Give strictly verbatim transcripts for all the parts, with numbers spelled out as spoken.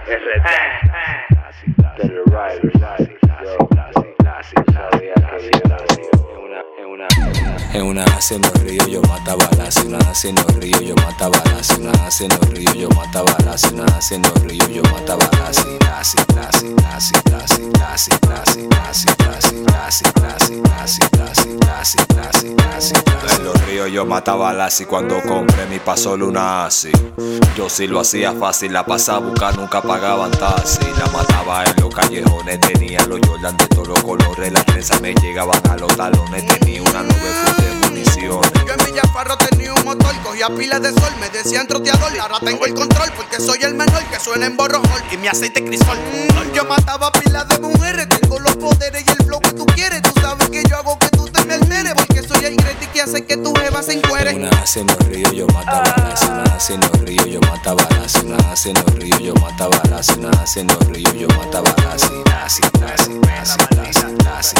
R T de The Riders. Yo sabía que yo en una, en una, en una hace en los ríos yo mataba las, en una hace en los ríos yo mataba las, en una hace en los ríos yo mataba las, en una hace en los ríos yo mataba las, las, las, las, las, las, las, las, las, en los ríos yo mataba las y cuando compré mi paso luna así. Yo sí lo hacía fácil, la pasaba a buscar, nunca pagaban taxi. La mataba en los callejones, tenía los Jordan de todos los colores. Las trenzas me llegaban a los talones, tenía una nube full de municiones. Yo en Villafarro tenía un motor, cogía pilas de sol, me decían troteador. Ahora tengo el control porque soy el menor que suena en borrojol y mi aceite crisol. Mm, yo mataba pilas de mujeres, tengo los poderes y el flow que tú quieres. Tú sabes que yo hago que tú te me alteres porque soy el Greti que hace que tu jeva se encuere. En una hace en los ríos yo mataba las, en una hace en los ríos yo mataba las, en una hace en los ríos yo mataba las, en una hace en los ríos yo mataba las, las, las, las, las, las,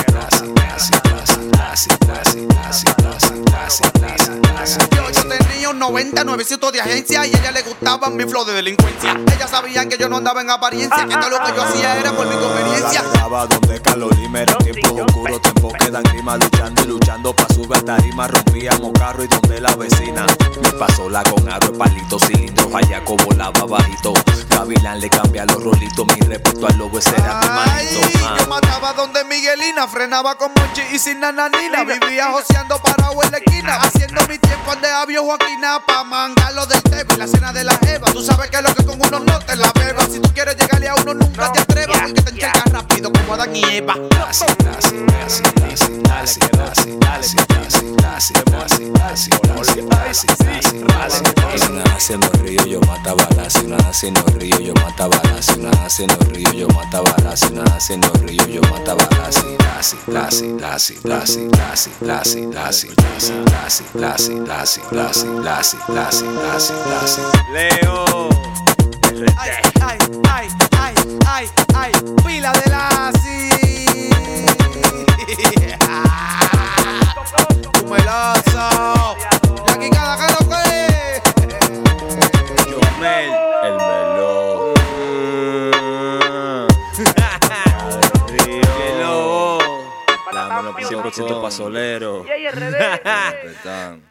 Yo, yo tenía un noventa, nuevecito de agencia y a ella le gustaba mi flow de delincuencia. Ellas sabían que yo no andaba en apariencia, que todo lo que yo hacía era por mi conveniencia. La donde calor y mero, tiempos oscuros, tiempos que dan grima, luchando y luchando pa' subir tarima, rompíamos carro y donde la vecina me pasó la con aro, palitos, cilindros, allá como volaba bajito. Gavilán le cambia los rolitos, mi respeto al lobo, ese era mi manito. Ay, yo mataba donde Miguelina, frenaba con Monchi y sin nananina. Vivía joseando parado en la esquina, haciendo mi tiempo de Avio Joaquina pa' mangarlo del Tevi, la cena de la Eva. Tú sabes que lo que con uno no te la bebas. Si tú quieres llegarle a uno nunca te atrevas, porque te encharcas rápido como Adán y Eva. En una hace en los ríos yo mataba las, en una hace en los ríos yo mataba las, en una hace en los ríos yo mataba las, en una hace en los ríos yo mataba las, las, las, las, las, las, las, las, las, las, las, las, las, las. Leo Ay, ay, ay, ay, ay, ay, pila de la Tu meloso. Y aquí cada que lo que Yomel, el melón. Río. La cien por ciento pasolero. y R D.